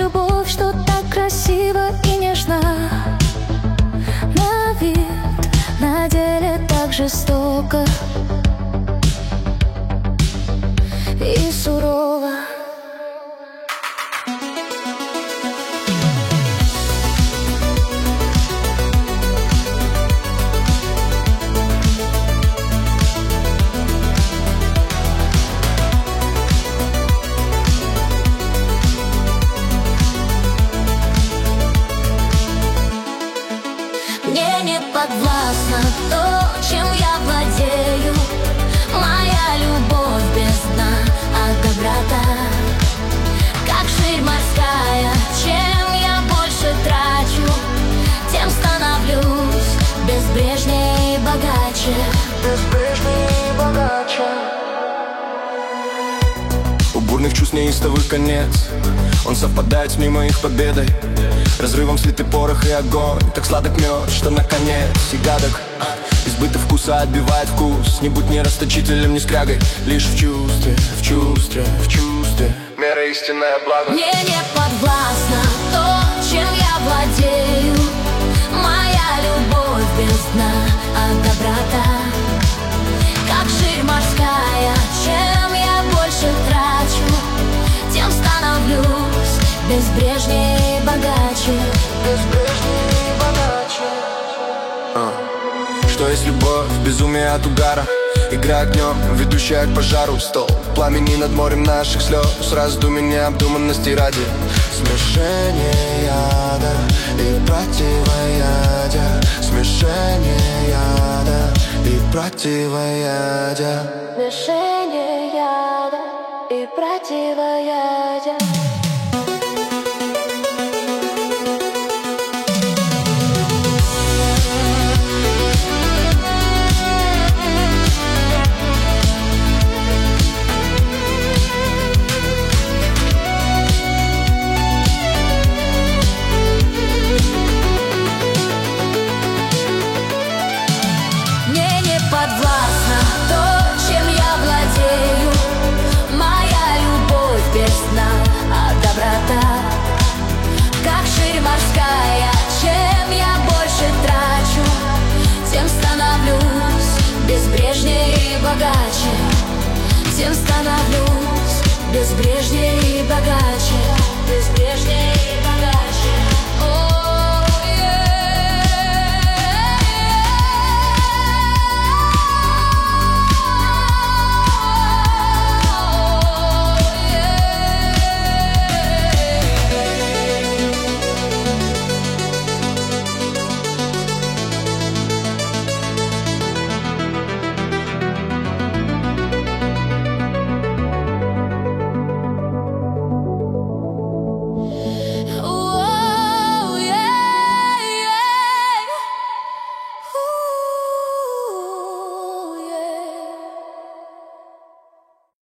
любовь, что так красиво и нежна. На вид, на деле так жестоко и сурово. Мне не подвластно то, чем я владею. Моя любовь без дна от доброта, как ширь морская. Чем я больше трачу, тем становлюсь безбрежней и богаче. Безбрежней и богаче. У бурных чувств неистовый конец, он совпадает с моих победой. Разрывом слитый порох и огонь, так сладок мед, что наконец и гадок. Избыток вкуса отбивает вкус. Не будь ни расточителем, ни скрягой, лишь в чувстве, в чувстве, в чувстве мера истинное благо. Мне не подвластно то, чем я владею. Моя любовь без дна от доброта, как ширь морская. Чем я больше трачу, тем становлюсь безбрежней и богаче. Безбрежней и богаче. Что есть любовь, безумие от угара, игра огнем, ведущая к пожару. Стол пламени над морем наших слез, раздумий необдуманности ради. Смешение яда и противоядия, смешение яда и противоядия, Смешение яда и противоядия. Подвластно то, чем я владею. Моя любовь без дна от доброта, как ширь морская. Чем я больше трачу, тем становлюсь безбрежней и богаче. Тем становлюсь безбрежней и богаче. Безбрежней и